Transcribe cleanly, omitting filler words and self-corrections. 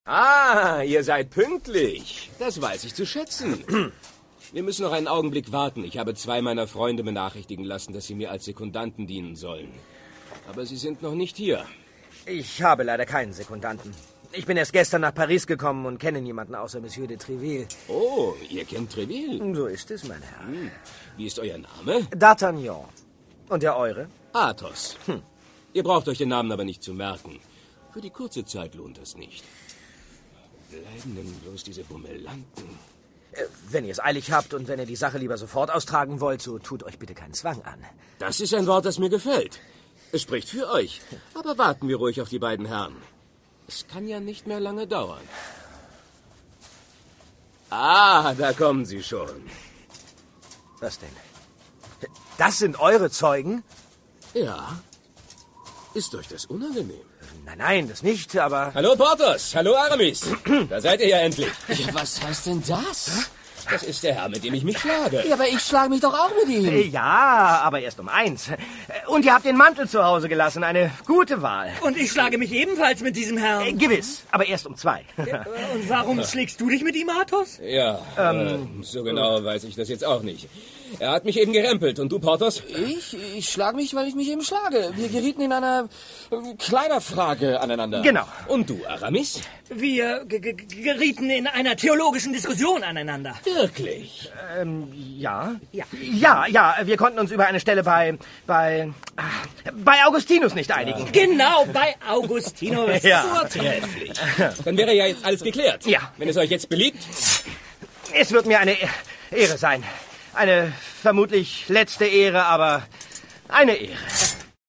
Ah, ihr seid pünktlich. Das weiß ich zu schätzen. Wir müssen noch einen Augenblick warten. Ich habe 2 meiner Freunde benachrichtigen lassen, dass sie mir als Sekundanten dienen sollen. Aber sie sind noch nicht hier. Ich habe leider keinen Sekundanten. Ich bin erst gestern nach Paris gekommen und kenne niemanden außer Monsieur de Treville. Oh, ihr kennt Treville? So ist es, mein Herr. Wie ist euer Name? D'Artagnan. Und der eure? Athos. Ihr braucht euch den Namen aber nicht zu merken. Für die kurze Zeit lohnt das nicht. Wo bleiben denn bloß diese Bummelanten? Wenn ihr es eilig habt und wenn ihr die Sache lieber sofort austragen wollt, so tut euch bitte keinen Zwang an. Das ist ein Wort, das mir gefällt. Es spricht für euch. Aber warten wir ruhig auf die beiden Herren. Es kann ja nicht mehr lange dauern. Ah, da kommen sie schon. Was denn? Das sind eure Zeugen? Ja. Ist euch das unangenehm? Nein, das nicht, aber... Hallo Porthos, hallo Aramis. Da seid ihr ja endlich. Ja, was heißt denn das? Das ist der Herr, mit dem ich mich schlage. Ja, aber ich schlage mich doch auch mit ihm. Ja, aber erst um 1. Und ihr habt den Mantel zu Hause gelassen. Eine gute Wahl. Und ich schlage mich ebenfalls mit diesem Herrn. Gewiss, aber erst um 2. Und warum schlägst du dich mit ihm, Athos? Ja, so genau weiß ich das jetzt auch nicht. Er hat mich eben gerempelt. Und du, Porthos? Ich schlage mich, weil ich mich eben schlage. Wir gerieten in einer Kleiderfrage aneinander. Genau. Und du, Aramis? Wir gerieten in einer theologischen Diskussion aneinander. Wirklich? Ja. Ja, wir konnten uns über eine Stelle bei Augustinus nicht einigen. Genau, bei Augustinus. Ja. Vortrefflich. Dann wäre ja jetzt alles geklärt. Ja. Wenn es euch jetzt beliebt. Es wird mir eine Ehre sein. Eine vermutlich letzte Ehre, aber eine Ehre.